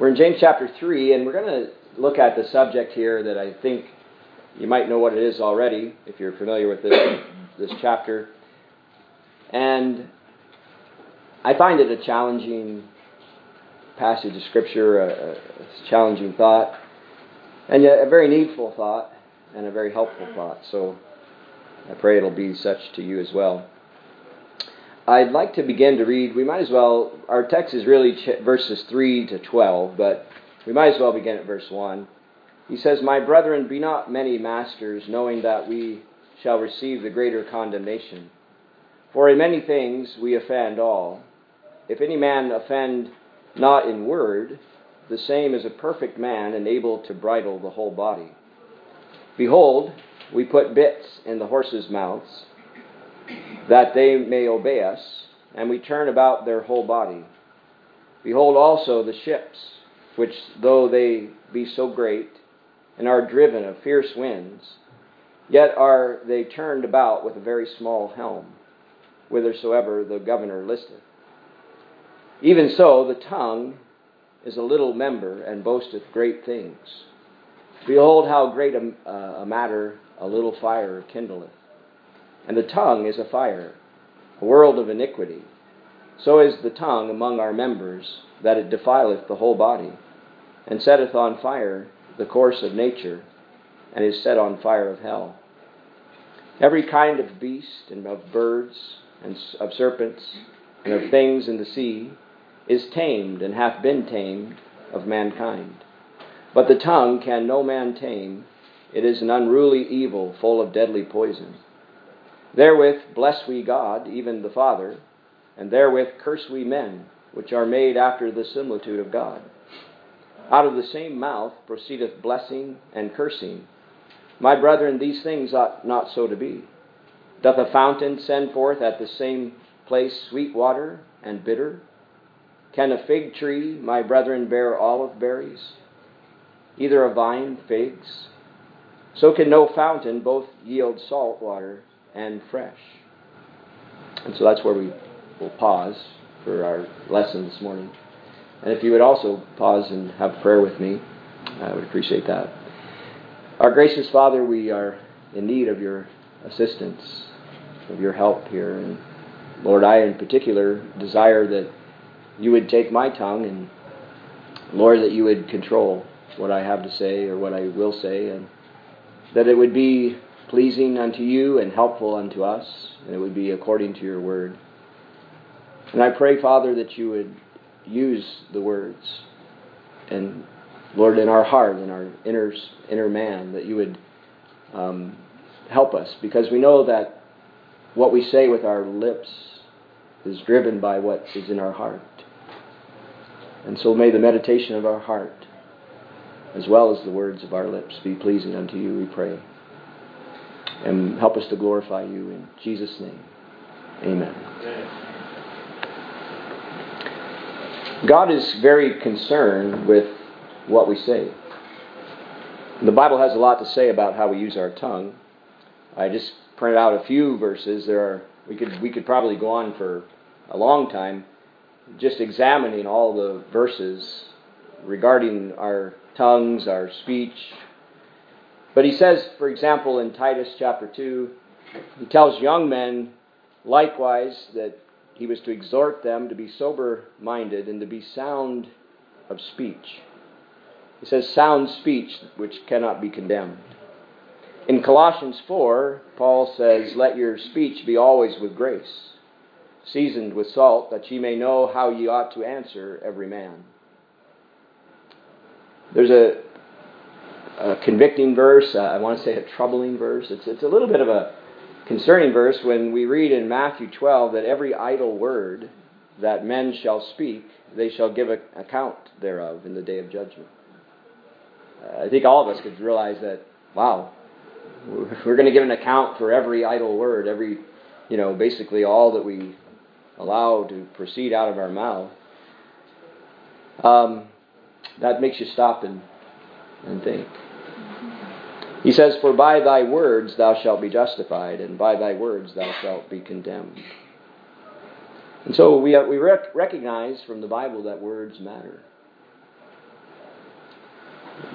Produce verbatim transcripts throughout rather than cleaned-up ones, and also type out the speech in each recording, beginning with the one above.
We're in James chapter three, and we're going to look at the subject here that I think you might know what it is already, if you're familiar with this, this chapter. And I find it a challenging passage of Scripture, a, a challenging thought, and yet a very needful thought, and a very helpful thought. So I pray it'll be such to you as well. I'd like to begin to read, we might as well, our text is really ch- verses three to twelve, but we might as well begin at verse one. He says, "My brethren, be not many masters, knowing that we shall receive the greater condemnation. For in many things we offend all. If any man offend not in word, the same is a perfect man and able to bridle the whole body. Behold, we put bits in the horses' mouths, that they may obey us, and we turn about their whole body. Behold also the ships, which though they be so great, and are driven of fierce winds, yet are they turned about with a very small helm, whithersoever the governor listeth. Even so, the tongue is a little member, and boasteth great things. Behold how great a, uh, a matter a little fire kindleth. And the tongue is a fire, a world of iniquity. So is the tongue among our members, that it defileth the whole body, and setteth on fire the course of nature, and is set on fire of hell. Every kind of beast, and of birds, and of serpents, and of things in the sea, is tamed, and hath been tamed of mankind. But the tongue can no man tame. It is an unruly evil, full of deadly poison. Therewith bless we God, even the Father, and therewith curse we men, which are made after the similitude of God. Out of the same mouth proceedeth blessing and cursing. My brethren, these things ought not so to be. Doth a fountain send forth at the same place sweet water and bitter? Can a fig tree, my brethren, bear olive berries? Either a vine figs? So can no fountain both yield salt water and fresh." And so that's where we will pause for our lesson this morning. And if you would also pause and have prayer with me, I would appreciate that. Our gracious Father, we are in need of your assistance, of your help here. And Lord, I in particular desire that you would take my tongue, and Lord, that you would control what I have to say or what I will say, and that it would be pleasing unto you and helpful unto us, and it would be according to your word. And I pray, Father, that you would use the words, and Lord, in our heart, in our inner inner man, that you would um, help us, because we know that what we say with our lips is driven by what is in our heart. And so may the meditation of our heart, as well as the words of our lips, be pleasing unto you, we pray. And help us to glorify you in Jesus' name. Amen. God is very concerned with what we say. The Bible has a lot to say about how we use our tongue. I just printed out a few verses. There are we could we could probably go on for a long time just examining all the verses regarding our tongues, our speech. But he says, for example, in Titus chapter two, he tells young men likewise that he was to exhort them to be sober-minded and to be sound of speech. He says, sound speech which cannot be condemned. In Colossians four, Paul says, let your speech be always with grace, seasoned with salt, that ye may know how ye ought to answer every man. There's a A convicting verse, uh, I want to say a troubling verse. It's it's a little bit of a concerning verse when we read in Matthew twelve that every idle word that men shall speak, they shall give an account thereof in the day of judgment. Uh, I think all of us could realize that, wow, we're going to give an account for every idle word, every, you know, basically all that we allow to proceed out of our mouth. Um, that makes you stop and, and think. He says, for by thy words thou shalt be justified, and by thy words thou shalt be condemned. And so we, uh, we rec- recognize from the Bible that words matter.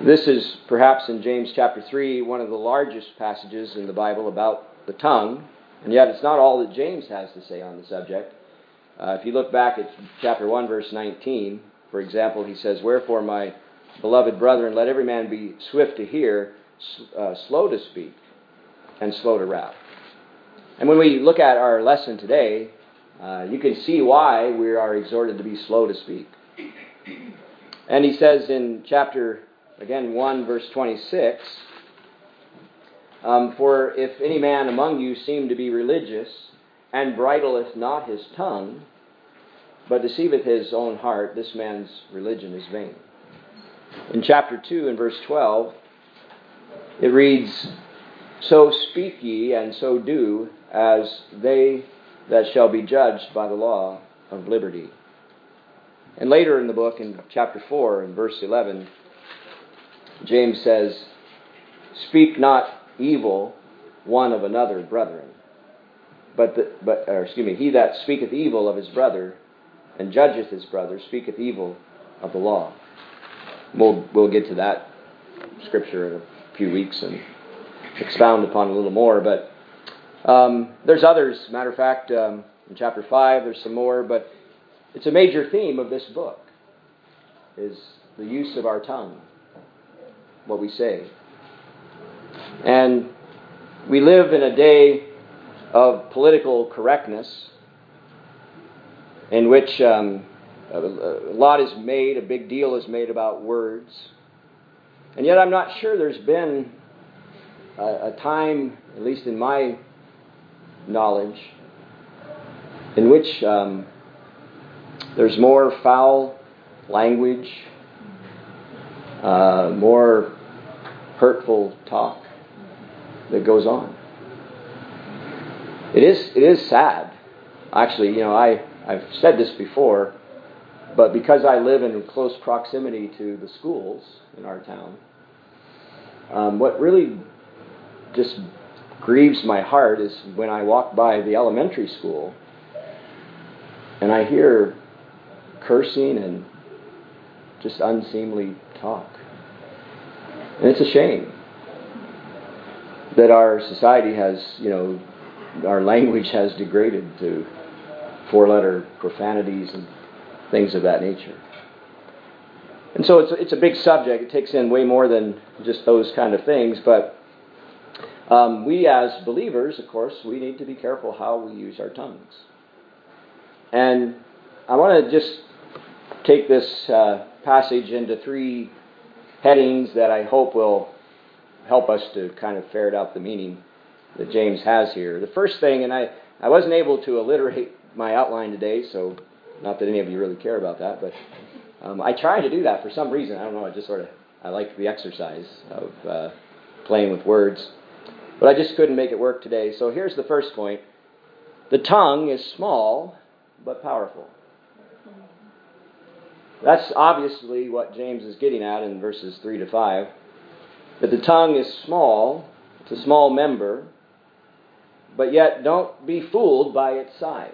This is perhaps in James chapter three, one of the largest passages in the Bible about the tongue, and yet it's not all that James has to say on the subject. Uh, if you look back at chapter one, verse nineteen, for example, he says, "Wherefore, my beloved brethren, let every man be swift to hear, uh, slow to speak, and slow to wrath." And when we look at our lesson today, uh, you can see why we are exhorted to be slow to speak. And he says in chapter, again, one, verse twenty-six, um, "For if any man among you seem to be religious, and bridleth not his tongue, but deceiveth his own heart, this man's religion is vain." In chapter two, in verse twelve, it reads, "So speak ye, and so do, as they that shall be judged by the law of liberty." And later in the book, in chapter four, in verse eleven, James says, "Speak not evil one of another, brethren. But, the, but or excuse me, he that speaketh evil of his brother and judgeth his brother speaketh evil of the law." We'll, we'll get to that scripture in a few weeks and expound upon it a little more. But um, there's others. Matter of fact, um, in chapter five, there's some more. But it's a major theme of this book, is the use of our tongue, what we say. And we live in a day of political correctness in which um, a, a lot is made, a big deal is made about words. And yet I'm not sure there's been a, a time, at least in my knowledge, in which um, there's more foul language, uh, more hurtful talk that goes on. It is it is sad. Actually, you know, I, I've said this before, but because I live in close proximity to the schools in our town, um, what really just grieves my heart is when I walk by the elementary school and I hear cursing and just unseemly talk. And it's a shame that our society has, you know, our language has degraded to four-letter profanities and things of that nature. And so it's it's a big subject. It takes in way more than just those kind of things. But um, we as believers, of course, we need to be careful how we use our tongues. And I want to just take this uh, passage into three headings that I hope will help us to kind of ferret out the meaning that James has here. The first thing, and I, I wasn't able to alliterate my outline today, so not that any of you really care about that, but um, I try to do that for some reason. I don't know, I just sort of, I like the exercise of uh, playing with words. But I just couldn't make it work today. So here's the first point. The tongue is small, but powerful. That's obviously what James is getting at in verses three to five. That the tongue is small, it's a small member, but yet don't be fooled by its size,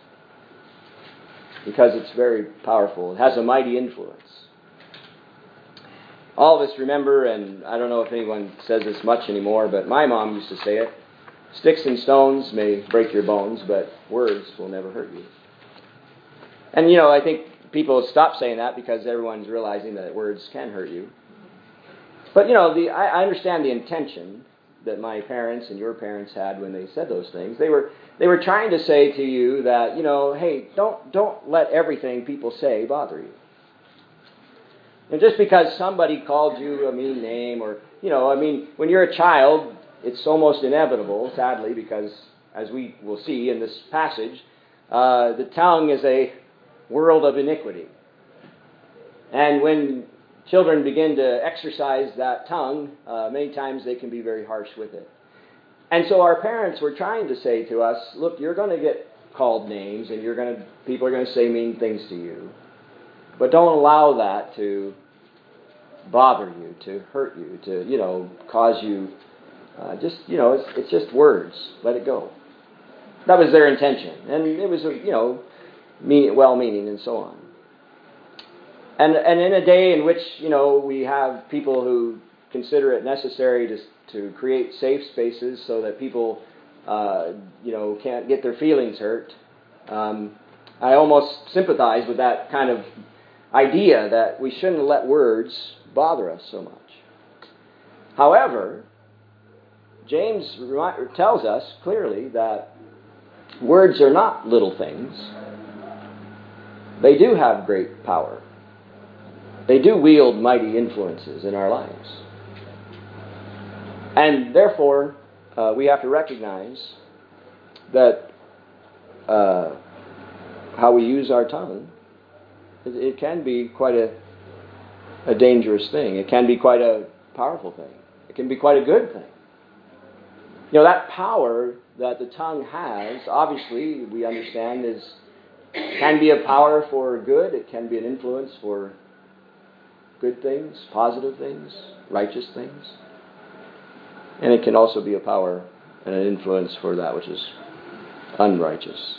because it's very powerful. It has a mighty influence. All of us remember, and I don't know if anyone says this much anymore, but my mom used to say it, "Sticks and stones may break your bones, but words will never hurt you." And, you know, I think people stop saying that because everyone's realizing that words can hurt you. But, you know, the I, I understand the intention that my parents and your parents had when they said those things. They were they were trying to say to you that, you know, hey, don't don't let everything people say bother you. And just because somebody called you a mean name, or, you know, I mean, when you're a child, it's almost inevitable, sadly, because as we will see in this passage, uh, the tongue is a world of iniquity. And when children begin to exercise that tongue, uh, many times they can be very harsh with it. And so our parents were trying to say to us, look, you're going to get called names, and you're going to people are going to say mean things to you. But don't allow that to bother you, to hurt you, to, you know, cause you, uh, just, you know, it's, it's just words. Let it go. That was their intention. And it was, you know, mean, well-meaning and so on. And and in a day in which, you know, we have people who consider it necessary to to create safe spaces so that people, uh, you know, can't get their feelings hurt, um, I almost sympathize with that kind of idea that we shouldn't let words bother us so much. However, James tells us clearly that words are not little things. They do have great power. They do wield mighty influences in our lives. And therefore, uh, we have to recognize that uh, how we use our tongue, it, it can be quite a, a dangerous thing. It can be quite a powerful thing. It can be quite a good thing. You know, that power that the tongue has, obviously, we understand, is can be a power for good. It can be an influence for good things, positive things, righteous things. And it can also be a power and an influence for that which is unrighteous.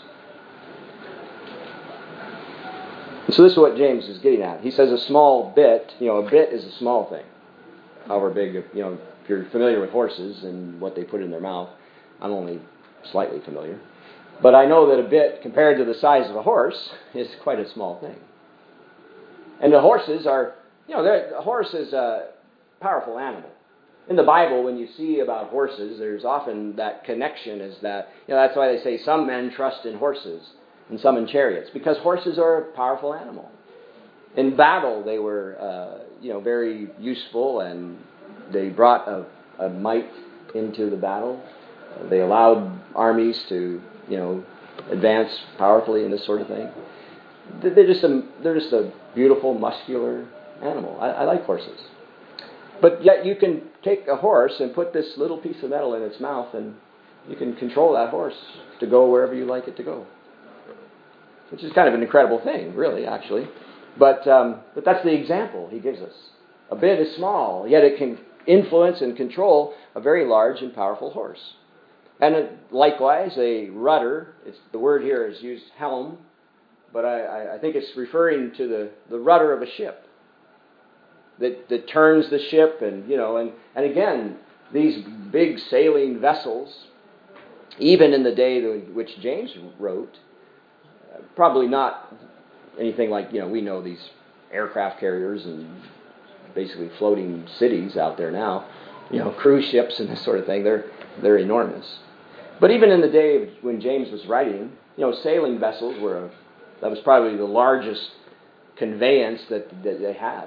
And so this is what James is getting at. He says a small bit, you know, a bit is a small thing. However big, you know, if you're familiar with horses and what they put in their mouth, I'm only slightly familiar. But I know that a bit, compared to the size of a horse, is quite a small thing. And the horses are, you know, a horse is a powerful animal. In the Bible, when you see about horses, there's often that connection is that, you know, that's why they say some men trust in horses and some in chariots, because horses are a powerful animal. In battle, they were, uh, you know, very useful, and they brought a, a might into the battle. They allowed armies to, you know, advance powerfully and this sort of thing. They're just a, they're just a beautiful, muscular animal. I, I like horses. But yet you can take a horse and put this little piece of metal in its mouth, and you can control that horse to go wherever you like it to go. Which is kind of an incredible thing, really, actually. But um, but that's the example he gives us. A bit is small, yet it can influence and control a very large and powerful horse. And it, likewise, a rudder, it's, the word here is used helm, but I, I think it's referring to the, the rudder of a ship that, that turns the ship. And, you know, and, and again, these big sailing vessels, even in the day to which James wrote, uh, probably not anything like, you know, we know these aircraft carriers and basically floating cities out there now, you know, cruise ships and this sort of thing. They're they're enormous. But even in the day when James was writing, you know, sailing vessels were a, that was probably the largest conveyance that, that they had.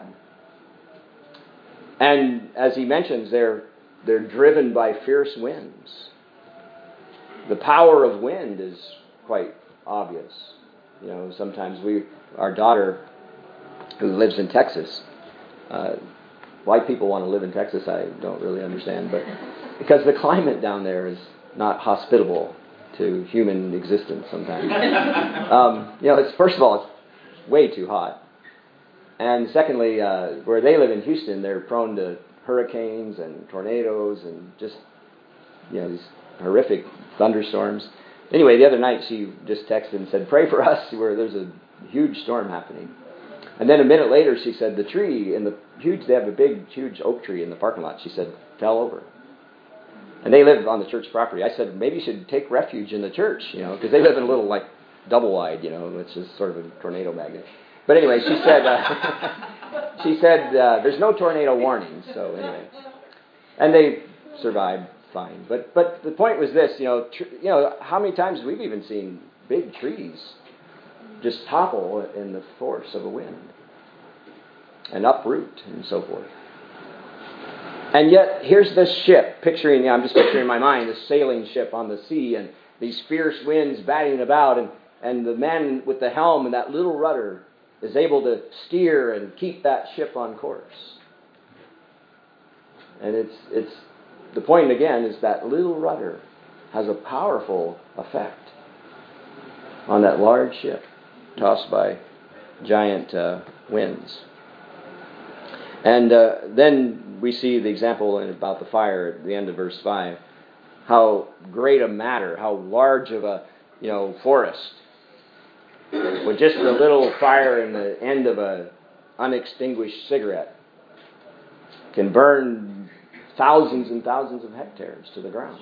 And as he mentions, they're they're driven by fierce winds. The power of wind is quite obvious. You know, sometimes we, our daughter, who lives in Texas, uh, why people want to live in Texas, I don't really understand, but because the climate down there is not hospitable to human existence sometimes. um, you know, it's first of all, it's way too hot. And secondly, uh, where they live in Houston, they're prone to hurricanes and tornadoes and just, you know, these horrific thunderstorms. Anyway, the other night she just texted and said, "Pray for us, where there's a huge storm happening." And then a minute later she said, the tree in the huge, they have a big, huge oak tree in the parking lot, she said, fell over. And they live on the church property. I said, maybe you should take refuge in the church, you know, because they live in a little, like, double wide, you know, which is sort of a tornado magnet. But anyway, she said, uh, she said, uh, there's no tornado warning, so anyway. And they survived fine. But but the point was this, you know, tr- you know, how many times we've even seen big trees just topple in the force of a wind and uproot and so forth. And yet, here's this ship, picturing, you know, I'm just picturing in my mind, this sailing ship on the sea and these fierce winds batting about, and, and the man with the helm and that little rudder is able to steer and keep that ship on course. And it's it's the point again is that little rudder has a powerful effect on that large ship tossed by giant uh, winds. And uh, then we see the example in, about the fire at the end of verse five. How great a matter, how large of a, you know, forest, with just a little fire in the end of a unextinguished cigarette can burn thousands and thousands of hectares to the ground.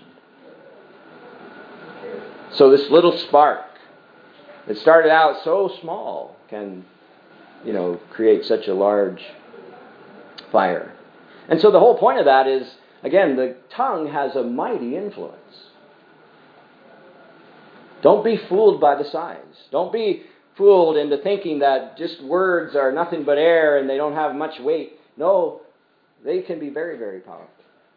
So this little spark that started out so small can, you know, create such a large fire. And so the whole point of that is, again, the tongue has a mighty influence. Don't be fooled by the size. Don't be fooled into thinking that just words are nothing but air and they don't have much weight. No, they can be very, very powerful.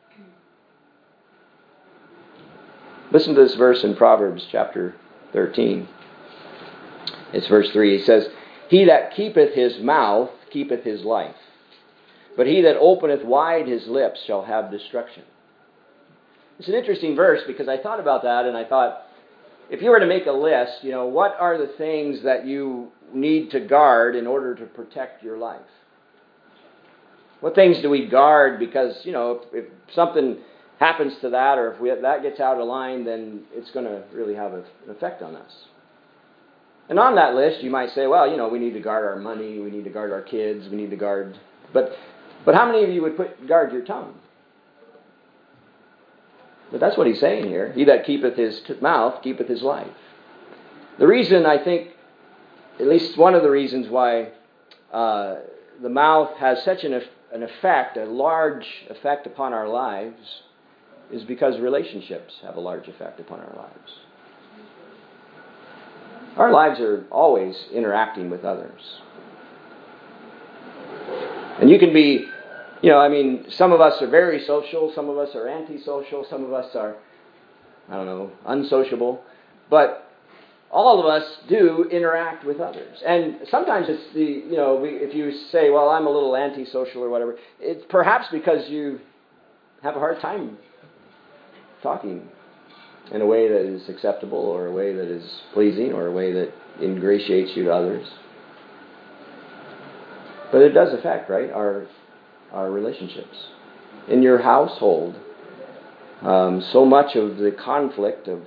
Listen to this verse in Proverbs chapter thirteen. It's verse three. It says, "He that keepeth his mouth keepeth his life, but he that openeth wide his lips shall have destruction." It's an interesting verse because I thought about that and I thought, if you were to make a list, you know, what are the things that you need to guard in order to protect your life? What things do we guard because, you know, if, if something happens to that, or if we, that gets out of line, then it's going to really have a, an effect on us. And on that list, you might say, well, you know, we need to guard our money, we need to guard our kids, we need to guard... But but how many of you would put guard your tongue? But that's what he's saying here. He that keepeth his t- mouth keepeth his life. The reason, I think, at least one of the reasons why uh, the mouth has such an, an effect, a large effect upon our lives, is because relationships have a large effect upon our lives. Our lives are always interacting with others. And you can be, you know, I mean, some of us are very social, some of us are antisocial, some of us are, I don't know, unsociable. But all of us do interact with others. And sometimes it's the, you know, we, if you say, well, I'm a little antisocial or whatever, it's perhaps because you have a hard time talking in a way that is acceptable or a way that is pleasing or a way that ingratiates you to others. But it does affect, right, our our relationships. In your household, um, so much of the conflict of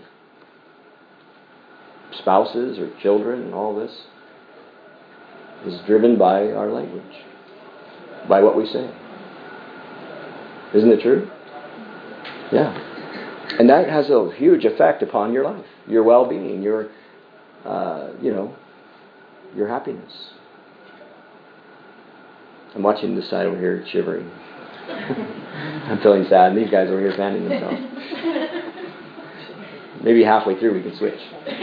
spouses or children and all this is driven by our language, by what we say. Isn't it true? Yeah. And that has a huge effect upon your life, your well-being, your, uh, you know, your happiness. I'm watching this side over here shivering. I'm feeling sad, and these guys over here fanning themselves. Maybe halfway through we can switch.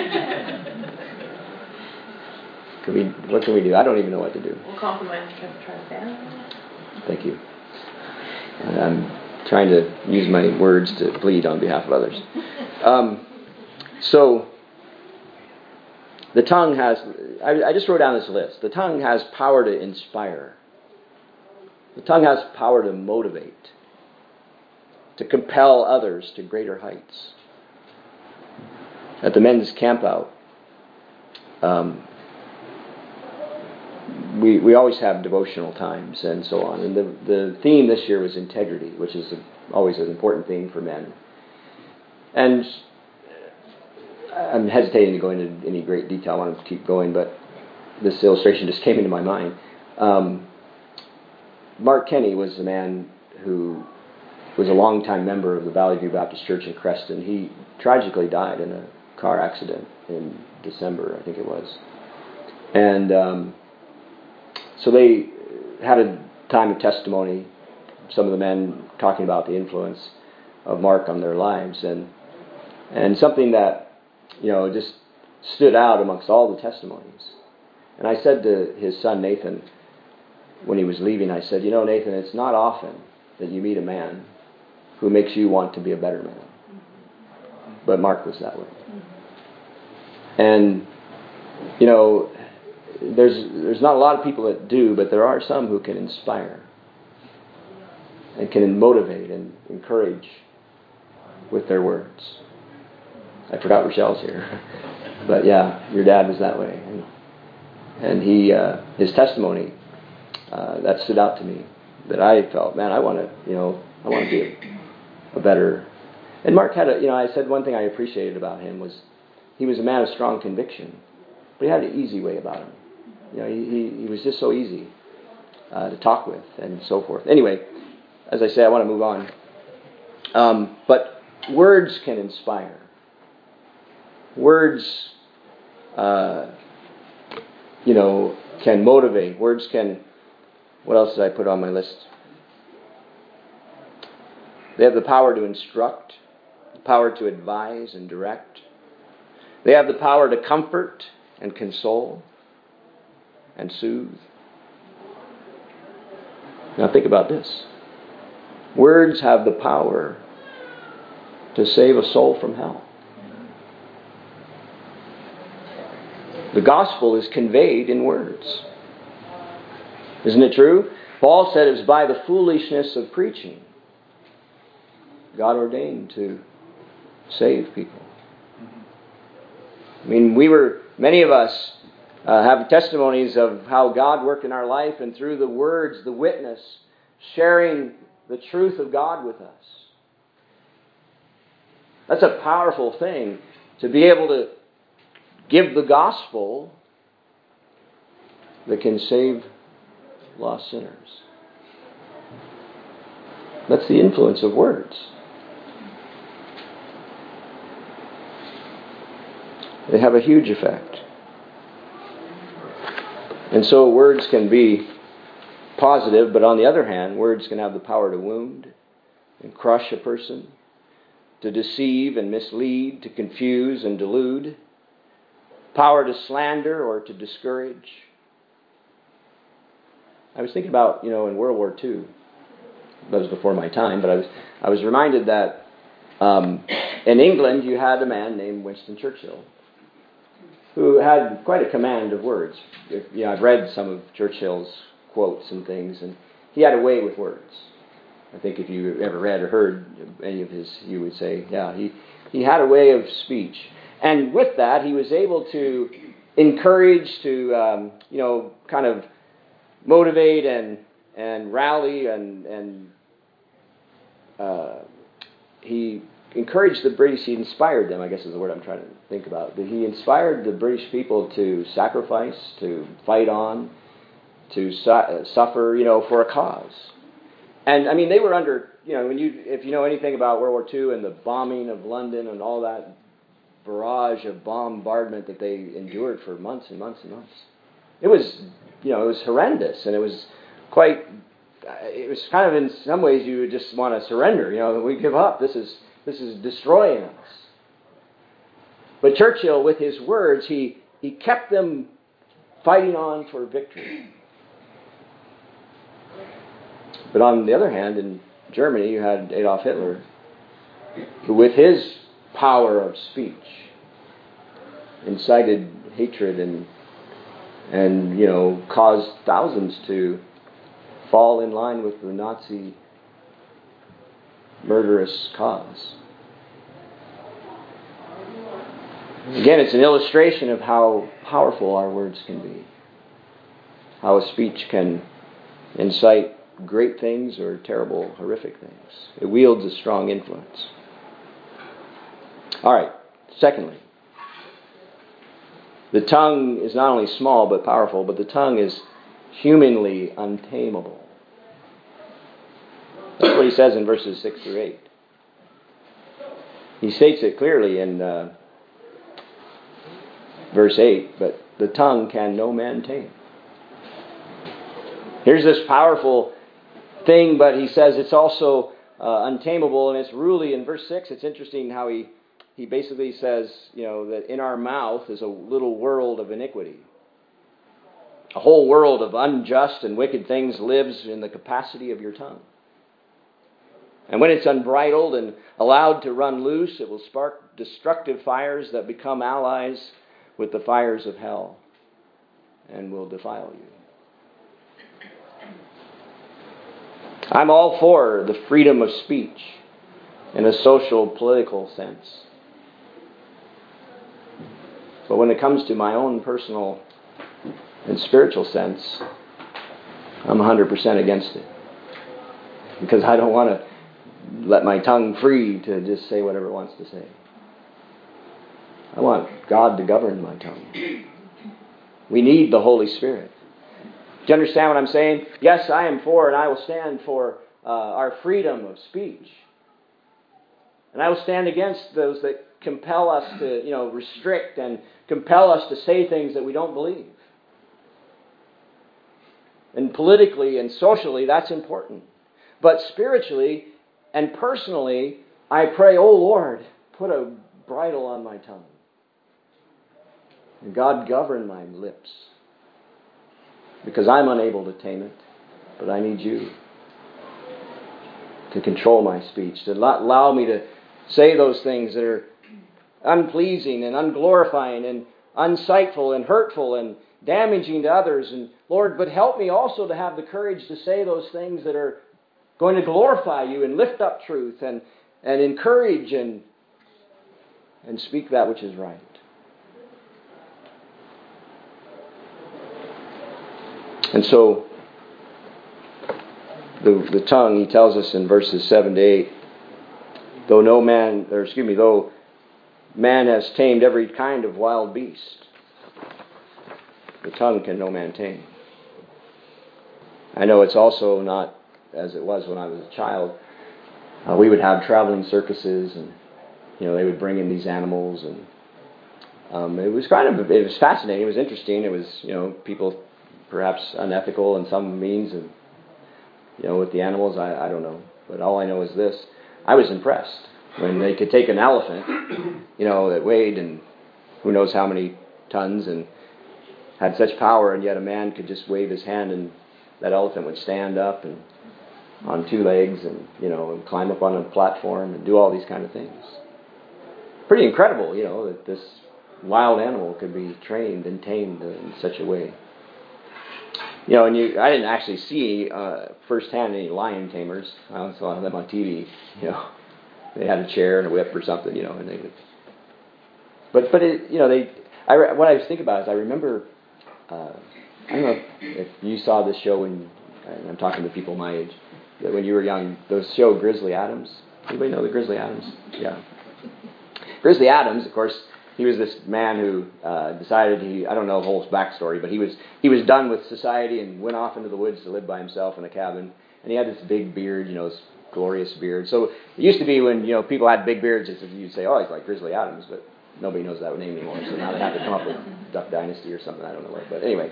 Can we? What can we do? I don't even know what to do. We'll compromise and try to stand. Thank you. And I'm trying to use my words to plead on behalf of others. Um, so, the tongue has, I, I just wrote down this list. The tongue has power to inspire. The tongue has power to motivate, to compel others to greater heights. At the men's campout, um, we we always have devotional times and so on. And the, the theme this year was integrity, which is a, always an important theme for men. And I'm hesitating to go into any great detail. I want to keep going, but this illustration just came into my mind. Um, Mark Kenny was a man who was a longtime member of the Valley View Baptist Church in Creston. He tragically died in a car accident in December, I think it was. And um, so they had a time of testimony, some of the men talking about the influence of Mark on their lives. And and something that, you know, just stood out amongst all the testimonies. And I said to his son Nathan, when he was leaving, I said, you know, Nathan, it's not often that you meet a man who makes you want to be a better man. But Mark was that way. And, you know, there's there's not a lot of people that do, but there are some who can inspire and can motivate and encourage with their words. I forgot Rochelle's here. But yeah, your dad was that way. And, and he, uh, his testimony, Uh, that stood out to me, that I felt, man, I want to, you know, I want to be a, a better. And Mark had a, you know, I said one thing I appreciated about him was he was a man of strong conviction, but he had an easy way about him. You know, he he, he was just so easy. uh, to talk with, and so forth. Anyway, as I say, I want to move on. Um, but words can inspire. Words, uh, you know, can motivate. Words can... What else did I put on my list? They have the power to instruct, the power to advise and direct. They have the power to comfort and console and soothe. Now think about this. Words have the power to save a soul from hell. The gospel is conveyed in words. Isn't it true? Paul said it was by the foolishness of preaching God ordained to save people. I mean, we were, many of us uh, have testimonies of how God worked in our life, and through the words, the witness, sharing the truth of God with us. That's a powerful thing, to be able to give the gospel that can save lost sinners. That's the influence of words. They have a huge effect. And so words can be positive, but on the other hand, words can have the power to wound and crush a person, to deceive and mislead, to confuse and delude, power to slander or to discourage. I was thinking about, you know, in World War Two, that was before my time, but I was I was reminded that um, in England you had a man named Winston Churchill who had quite a command of words. If, you know, I've read some of Churchill's quotes and things, and he had a way with words. I think if you ever read or heard any of his, you would say, yeah, he, he had a way of speech. And with that, he was able to encourage, to, um, you know, kind of motivate and and rally, and, and uh, he encouraged the British, he inspired them, I guess is the word I'm trying to think about. He inspired the British people to sacrifice, to fight on, to su- suffer, you know, for a cause. And I mean, they were under, you know, when you, if you know anything about World War Two and the bombing of London and all that barrage of bombardment that they endured for months and months and months, it was, you know, it was horrendous, and it was quite, it was kind of, in some ways you would just want to surrender, you know, we give up, this is, this is destroying us. But Churchill, with his words, he, he kept them fighting on for victory. But on the other hand, in Germany, you had Adolf Hitler, who with his power of speech incited hatred and, and you know, caused thousands to fall in line with the Nazi murderous cause. Again, it's an illustration of how powerful our words can be. How a speech can incite great things or terrible, horrific things. It wields a strong influence. All right, secondly, the tongue is not only small but powerful, but the tongue is humanly untamable. That's what he says in verses six through eight. He states it clearly in uh, verse eight, but the tongue can no man tame. Here's this powerful thing, but he says it's also uh, untamable, and it's really, in verse six, it's interesting how he, he basically says, you know, that in our mouth is a little world of iniquity. A whole world of unjust and wicked things lives in the capacity of your tongue. And when it's unbridled and allowed to run loose, it will spark destructive fires that become allies with the fires of hell and will defile you. I'm all for the freedom of speech in a social, political sense. But when it comes to my own personal and spiritual sense, I'm one hundred percent against it. Because I don't want to let my tongue free to just say whatever it wants to say. I want God to govern my tongue. We need the Holy Spirit. you understand what I'm saying? Yes, I am for and I will stand for uh, our freedom of speech. And I will stand against those that compel us to, you know, restrict and compel us to say things that we don't believe. And politically and socially, that's important. But spiritually and personally, I pray, oh Lord, put a bridle on my tongue. And God, govern my lips. Because I'm unable to tame it. But I need you to control my speech, to allow me to say those things that are unpleasing and unglorifying and unsightful and hurtful and damaging to others. And Lord, but help me also to have the courage to say those things that are going to glorify you and lift up truth and, and encourage and, and speak that which is right. And so, the, the tongue, he tells us in verses seven to eight, though no man, or excuse me, though man has tamed every kind of wild beast, the tongue can no man tame. I know it's also not as it was when I was a child. Uh, we would have traveling circuses, and you know they would bring in these animals, and um, it was kind of it was fascinating. It was interesting. It was you know people perhaps unethical in some means, and you know with the animals, I, I don't know. But all I know is this: I was impressed when they could take an elephant, you know, that weighed and who knows how many tons and had such power, and yet a man could just wave his hand and that elephant would stand up and on two legs and, you know, and climb up on a platform and do all these kind of things. Pretty incredible, you know, that this wild animal could be trained and tamed in such a way. You know, and you, I didn't actually see uh, firsthand any lion tamers. I only saw them on T V, you know. They had a chair and a whip or something, you know, and they would. But, but it, you know, they. I, what I was thinking about is I remember, uh, I don't know if you saw this show when, and I'm talking to people my age, that when you were young, those show Grizzly Adams. Anybody know the Grizzly Adams? Yeah. Grizzly Adams, of course, he was this man who uh, decided he, I don't know the whole backstory, but he was he was done with society and went off into the woods to live by himself in a cabin. And he had this big beard, you know, this glorious beard. So it used to be when, you know, people had big beards, you'd say, oh, he's like Grizzly Adams, but nobody knows that name anymore. So now they have to come up with Duck Dynasty or something, I don't know what. But anyway.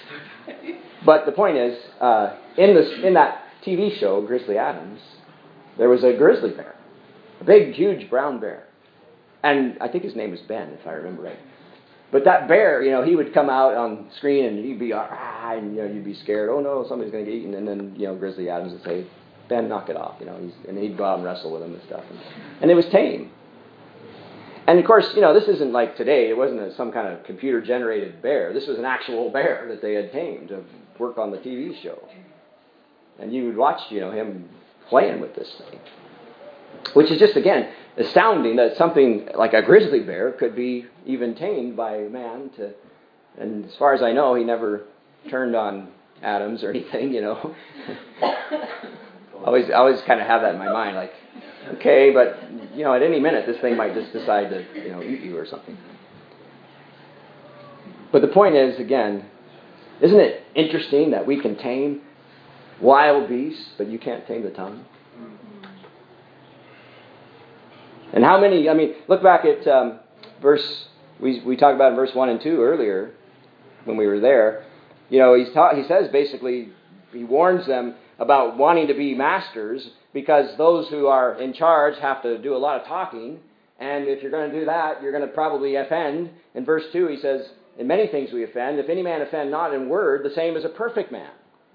But the point is, uh, in this in that T V show, Grizzly Adams, there was a grizzly bear. A big, huge brown bear. And I think his name was Ben, if I remember right. But that bear, you know, he would come out on screen and he'd be, ah, and you know, you'd be scared. Oh no, somebody's going to get eaten. And then, you know, Grizzly Adams would say, Ben, knock it off. You know, he's, and he'd go out and wrestle with him and stuff. And, and it was tame. And of course, you know, this isn't like today. It wasn't a, some kind of computer-generated bear. This was an actual bear that they had tamed to work on the T V show. And you would watch, you know, him playing with this thing. Which is just, again, astounding that something like a grizzly bear could be even tamed by man to, and as far as I know, he never turned on Adams or anything, you know. I always, I always kind of have that in my mind, like, okay, but, you know, at any minute this thing might just decide to, you know, eat you or something. But the point is, again, isn't it interesting that we can tame wild beasts, but you can't tame the tongue? And how many, I mean, look back at um, verse, we we talked about in verse one and two earlier when we were there. You know, he's ta- he says basically, he warns them about wanting to be masters because those who are in charge have to do a lot of talking. And if you're going to do that, you're going to probably offend. In verse two, he says, in many things we offend. If any man offend not in word, the same as a perfect man.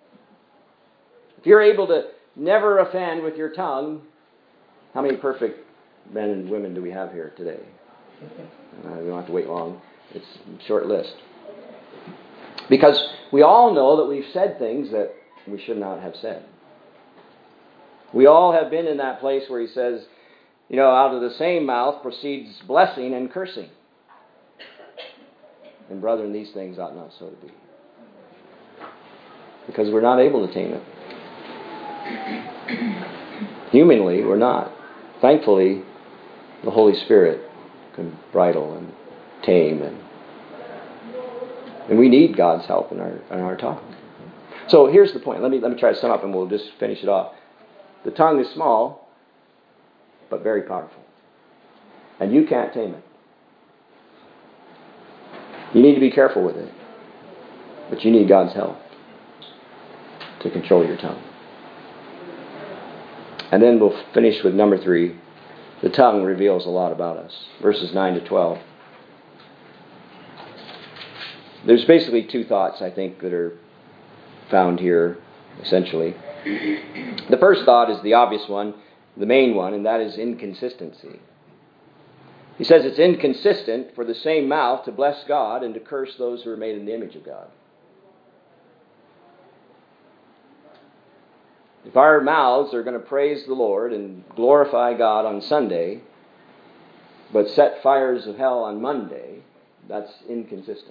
If you're able to never offend with your tongue, how many perfect men and women do we have here today? Uh, we don't have to wait long. It's a short list. Because we all know that we've said things that we should not have said. We all have been in that place where he says, you know, out of the same mouth proceeds blessing and cursing. And brethren, these things ought not so to be. Because we're not able to tame it. Humanly, we're not. Thankfully, the Holy Spirit can bridle and tame, and and we need God's help in our in our talk. So here's the point. Let me let me try to sum up and we'll just finish it off. The tongue is small, but very powerful. And you can't tame it. You need to be careful with it. But you need God's help to control your tongue. And then we'll finish with number three. The tongue reveals a lot about us. Verses nine to twelve. There's basically two thoughts, I think, that are found here, essentially. The first thought is the obvious one, the main one, and that is inconsistency. He says it's inconsistent for the same mouth to bless God and to curse those who are made in the image of God. If our mouths are going to praise the Lord and glorify God on Sunday, but set fires of hell on Monday, that's inconsistent.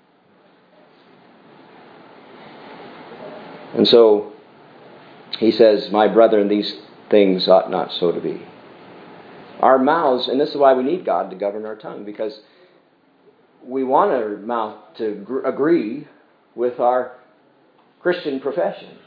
And so, he says, my brethren, these things ought not so to be. Our mouths, and this is why we need God to govern our tongue, because we want our mouth to gr- agree with our Christian profession.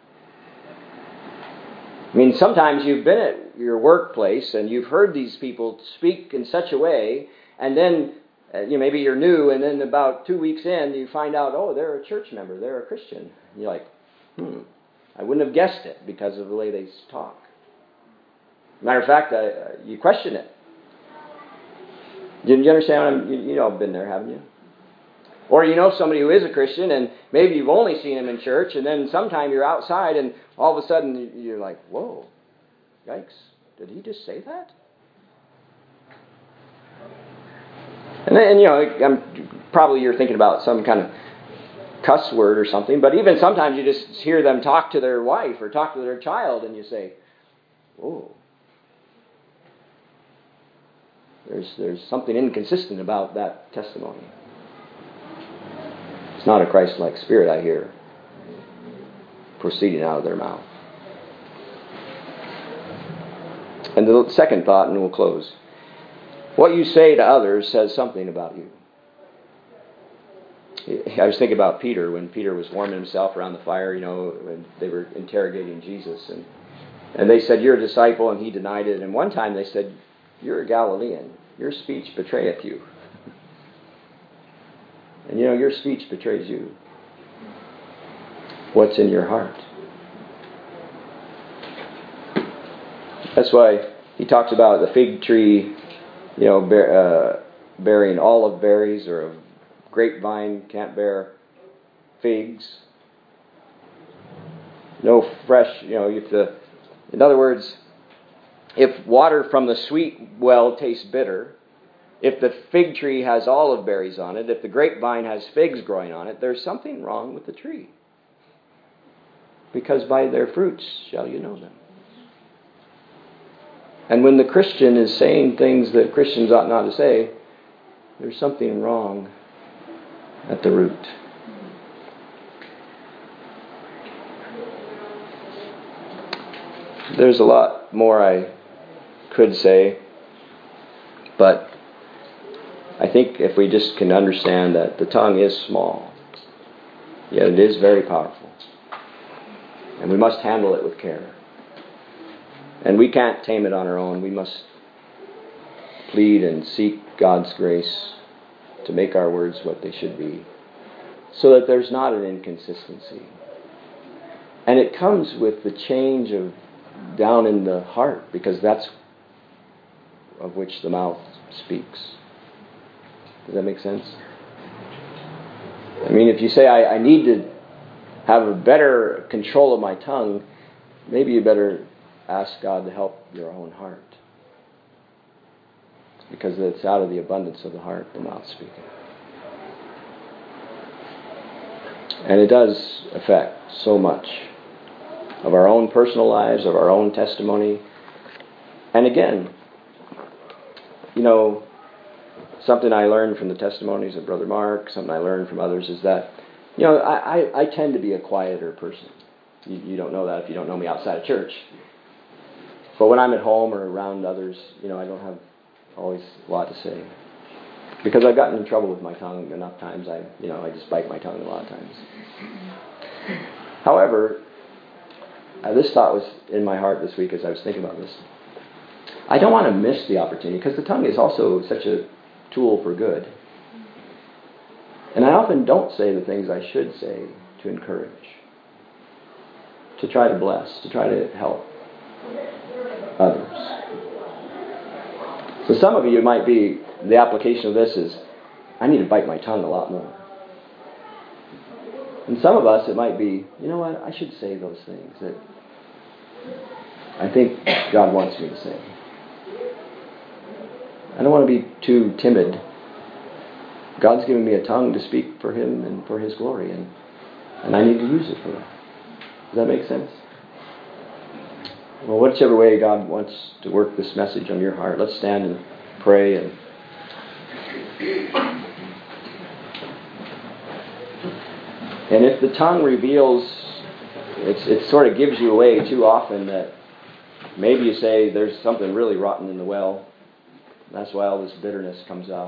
I mean, sometimes you've been at your workplace and you've heard these people speak in such a way, and then uh, you know, maybe you're new, and then about two weeks in, you find out, oh, they're a church member, they're a Christian. And you're like, hmm, I wouldn't have guessed it because of the way they talk. Matter of fact, uh, you question it. You, you understand what I'm, you, you know, I've been there, haven't you? Or you know somebody who is a Christian, and maybe you've only seen him in church, and then sometime you're outside, and all of a sudden you're like, whoa, yikes, did he just say that? And then, you know, I'm, probably you're thinking about some kind of cuss word or something, but even sometimes you just hear them talk to their wife or talk to their child, and you say, whoa. There's, there's something inconsistent about that testimony. It's not a Christ-like spirit, I hear, proceeding out of their mouth. And the second thought, and we'll close. What you say to others says something about you. I was thinking about Peter, when Peter was warming himself around the fire, you know, when they were interrogating Jesus. And, and they said, you're a disciple, and he denied it. And one time they said, you're a Galilean. Your speech betrayeth you. And you know, your speech betrays you. What's in your heart? That's why he talks about the fig tree, you know, bear, uh, bearing olive berries, or a grapevine can't bear figs. No fresh, you know, if the, in other words, if water from the sweet well tastes bitter, if the fig tree has olive berries on it, if the grapevine has figs growing on it, there's something wrong with the tree. Because by their fruits shall you know them. And when the Christian is saying things that Christians ought not to say, there's something wrong at the root. There's a lot more I could say, but I think if we just can understand that the tongue is small, yet it is very powerful. And we must handle it with care. And we can't tame it on our own. We must plead and seek God's grace to make our words what they should be, so that there's not an inconsistency. And it comes with the change of down in the heart, because that's of which the mouth speaks. Does that make sense? I mean, if you say, I, I need to have a better control of my tongue, maybe you better ask God to help your own heart. Because it's out of the abundance of the heart, the mouth speaking. And it does affect so much of our own personal lives, of our own testimony. And again, you know, something I learned from the testimonies of Brother Mark, something I learned from others, is that, you know, I, I, I tend to be a quieter person. You, you don't know that if you don't know me outside of church. But when I'm at home or around others, you know, I don't have always a lot to say. Because I've gotten in trouble with my tongue enough times. I, you know, I just bite my tongue a lot of times. However, uh, this thought was in my heart this week as I was thinking about this. I don't want to miss the opportunity, because the tongue is also such a tool for good. And I often don't say the things I should say to encourage, to try to bless, to try to help others. So some of you might be, the application of this is, I need to bite my tongue a lot more. And some of us, it might be, you know what, I should say those things that I think God wants me to say. I don't want to be too timid. God's given me a tongue to speak for Him and for His glory, and, and I need to use it for that. Does that make sense? Well, whichever way God wants to work this message on your heart, let's stand and pray. And and if the tongue reveals, it's, it sort of gives you away too often that maybe you say there's something really rotten in the well. That's why all this bitterness comes out.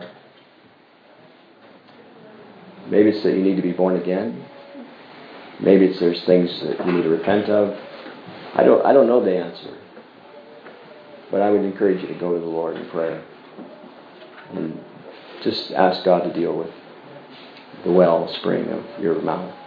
Maybe it's that you need to be born again. Maybe it's there's things that you need to repent of. I don't I don't know the answer. But I would encourage you to go to the Lord in prayer. And just ask God to deal with the wellspring of your mouth.